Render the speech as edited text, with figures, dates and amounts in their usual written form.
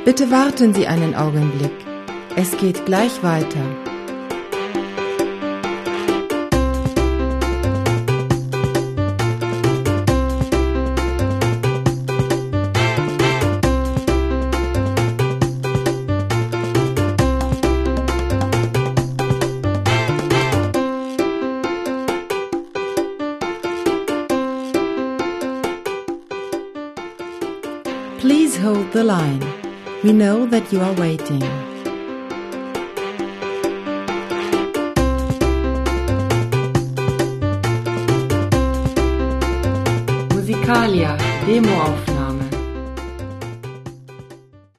Bitte warten Sie einen Augenblick. Es geht gleich weiter. Please hold the line. We know that you are waiting. Musicalia, Demoaufnahme.